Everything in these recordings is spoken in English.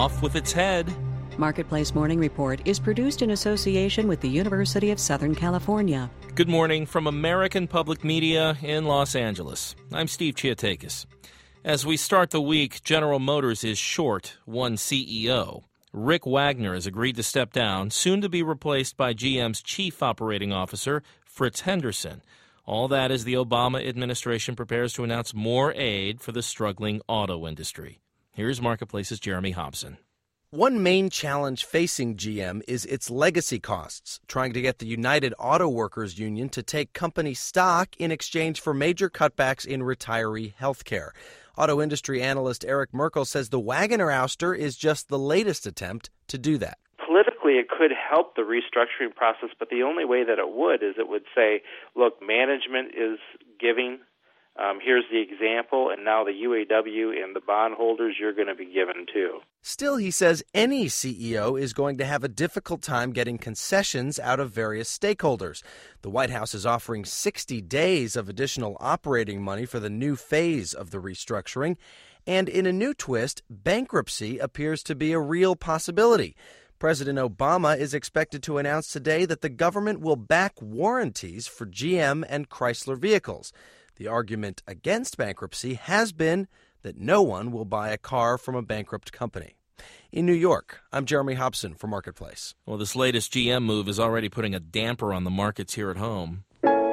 off with its head. Marketplace Morning Report is produced in association with the University of Southern California. Good morning from American Public Media in Los Angeles. I'm Steve Chiatakis. As we start the week, General Motors is short one CEO. Rick Wagner has agreed to step down, soon to be replaced by GM's Chief Operating Officer, Fritz Henderson. All that as the Obama administration prepares to announce more aid for the struggling auto industry. Here's Marketplace's Jeremy Hobson. One main challenge facing GM is its legacy costs, trying to get the United Auto Workers Union to take company stock in exchange for major cutbacks in retiree health care. Auto industry analyst Eric Merkel says the Wagoner ouster is just the latest attempt to do that. Politically, it could help the restructuring process, but the only way that it would say, look, management is giving. Here's the example, and now the UAW and the bondholders, you're going to be given too. Still, he says any CEO is going to have a difficult time getting concessions out of various stakeholders. The White House is offering 60 days of additional operating money for the new phase of the restructuring. And in a new twist, bankruptcy appears to be a real possibility. President Obama is expected to announce today that the government will back warranties for GM and Chrysler vehicles. The argument against bankruptcy has been that no one will buy a car from a bankrupt company. In New York, I'm Jeremy Hobson for Marketplace. Well, this latest GM move is already putting a damper on the markets here at home.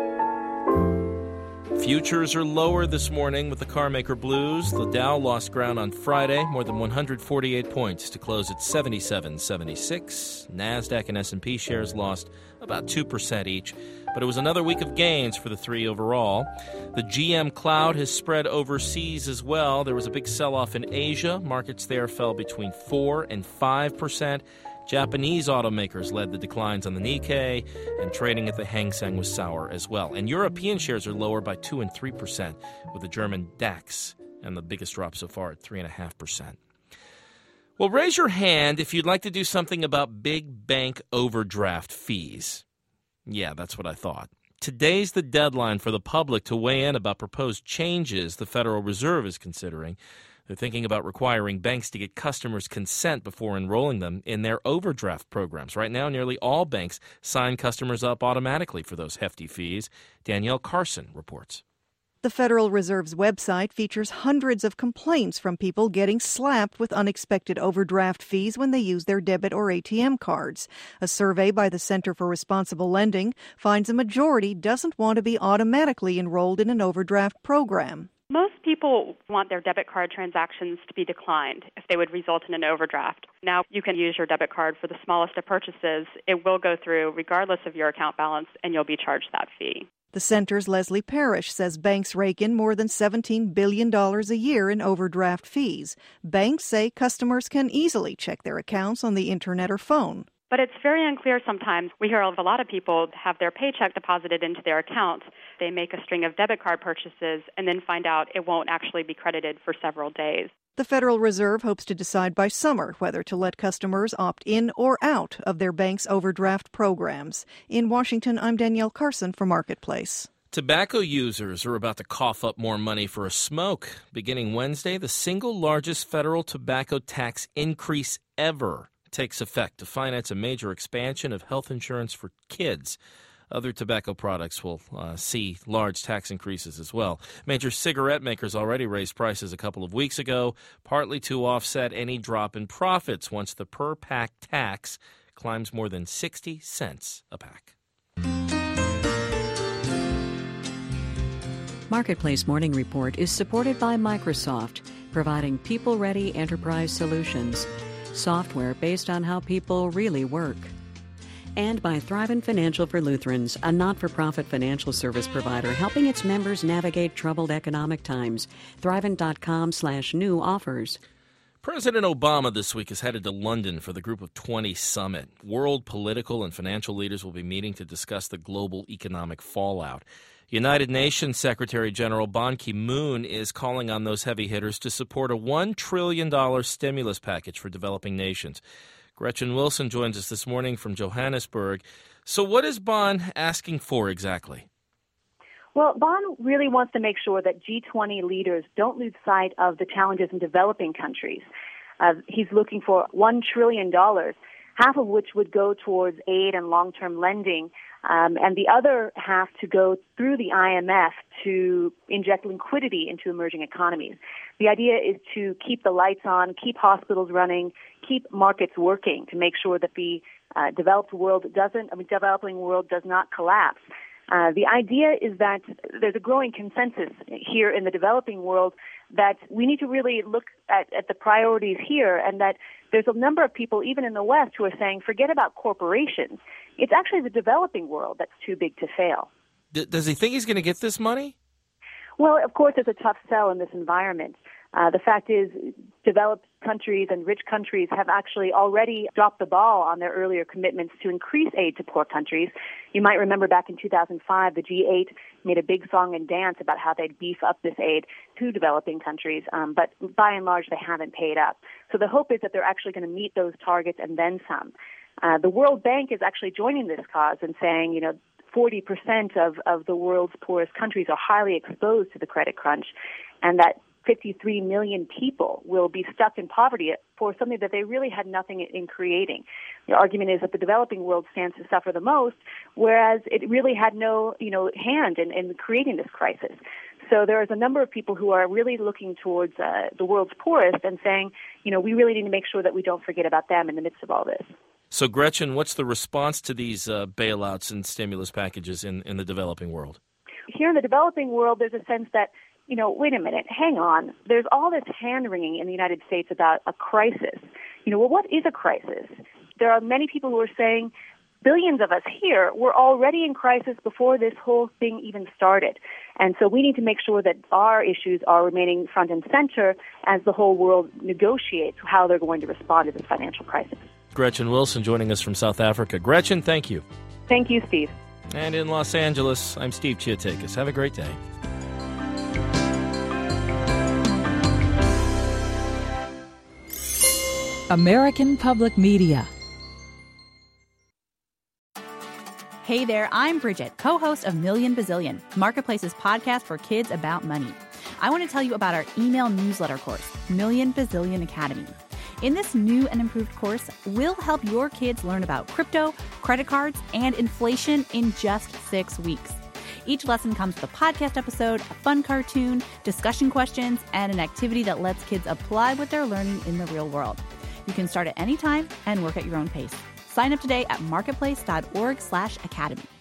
Futures are lower this morning with the carmaker blues. The Dow lost ground on Friday, more than 148 points to close at 77.76. NASDAQ and S&P shares lost about 2% each, but it was another week of gains for the three overall. The GM cloud has spread overseas as well. There was a big sell-off in Asia. Markets there fell between 4 and 5%. Japanese automakers led the declines on the Nikkei, and trading at the Hang Seng was sour as well. And European shares are lower by 2 and 3%, with the German DAX and the biggest drop so far at 3.5%. Well, raise your hand if you'd like to do something about big bank overdraft fees. Yeah, that's what I thought. Today's the deadline for the public to weigh in about proposed changes the Federal Reserve is considering. They're thinking about requiring banks to get customers' consent before enrolling them in their overdraft programs. Right now, nearly all banks sign customers up automatically for those hefty fees. Danielle Carson reports. The Federal Reserve's website features hundreds of complaints from people getting slapped with unexpected overdraft fees when they use their debit or ATM cards. A survey by the Center for Responsible Lending finds a majority doesn't want to be automatically enrolled in an overdraft program. Most people want their debit card transactions to be declined if they would result in an overdraft. Now you can use your debit card for the smallest of purchases. It will go through regardless of your account balance, and you'll be charged that fee. The center's Leslie Parrish says banks rake in more than $17 billion a year in overdraft fees. Banks say customers can easily check their accounts on the internet or phone. But it's very unclear sometimes. We hear of a lot of people have their paycheck deposited into their account. They make a string of debit card purchases and then find out it won't actually be credited for several days. The Federal Reserve hopes to decide by summer whether to let customers opt in or out of their bank's overdraft programs. In Washington, I'm Danielle Carson for Marketplace. Tobacco users are about to cough up more money for a smoke. Beginning Wednesday, the single largest federal tobacco tax increase ever takes effect to finance a major expansion of health insurance for kids. Other tobacco products will see large tax increases as well. Major cigarette makers already raised prices a couple of weeks ago, partly to offset any drop in profits once the per-pack tax climbs more than 60 cents a pack. Marketplace Morning Report is supported by Microsoft, providing people-ready enterprise solutions. Software based on how people really work. And by Thrivent Financial for Lutherans, a not-for-profit financial service provider helping its members navigate troubled economic times. Thrivent.com/new offers. President Obama this week is headed to London for the Group of 20 summit. World political and financial leaders will be meeting to discuss the global economic fallout. United Nations Secretary General Ban Ki-moon is calling on those heavy hitters to support a $1 trillion stimulus package for developing nations. Gretchen Wilson joins us this morning from Johannesburg. So what is Ban asking for exactly? Well, Ban really wants to make sure that G20 leaders don't lose sight of the challenges in developing countries. He's looking for $1 trillion, half of which would go towards aid and long-term lending, and the other half to go through the IMF to inject liquidity into emerging economies. The idea is to keep the lights on, keep hospitals running, keep markets working to make sure that the developing world does not collapse. The idea is that there's a growing consensus here in the developing world that we need to really look at the priorities here, and that there's a number of people, even in the West, who are saying, forget about corporations. It's actually the developing world that's too big to fail. Does he think he's going to get this money? Well, of course, it's a tough sell in this environment. The fact is, developed countries and rich countries have actually already dropped the ball on their earlier commitments to increase aid to poor countries. You might remember back in 2005, the G8 made a big song and dance about how they'd beef up this aid to developing countries, but by and large, they haven't paid up. So the hope is that they're actually going to meet those targets and then some. The World Bank is actually joining this cause and saying, 40% of the world's poorest countries are highly exposed to the credit crunch, and that 53 million people will be stuck in poverty for something that they really had nothing in creating. The argument is that the developing world stands to suffer the most, whereas it really had no, hand in creating this crisis. So there is a number of people who are really looking towards the world's poorest and saying, we really need to make sure that we don't forget about them in the midst of all this. So, Gretchen, what's the response to these bailouts and stimulus packages in the developing world? Here in the developing world, there's a sense that, wait a minute, hang on. There's all this hand-wringing in the United States about a crisis. What is a crisis? There are many people who are saying, billions of us here were already in crisis before this whole thing even started. And so we need to make sure that our issues are remaining front and center as the whole world negotiates how they're going to respond to this financial crisis. Gretchen Wilson joining us from South Africa. Gretchen, thank you. Thank you, Steve. And in Los Angeles, I'm Steve Chiatakis. Have a great day. American Public Media. Hey there, I'm Bridget, co-host of Million Bazillion, Marketplace's podcast for kids about money. I want to tell you about our email newsletter course, Million Bazillion Academy. In this new and improved course, we'll help your kids learn about crypto, credit cards, and inflation in just 6 weeks. Each lesson comes with a podcast episode, a fun cartoon, discussion questions, and an activity that lets kids apply what they're learning in the real world. You can start at any time and work at your own pace. Sign up today at marketplace.org/academy.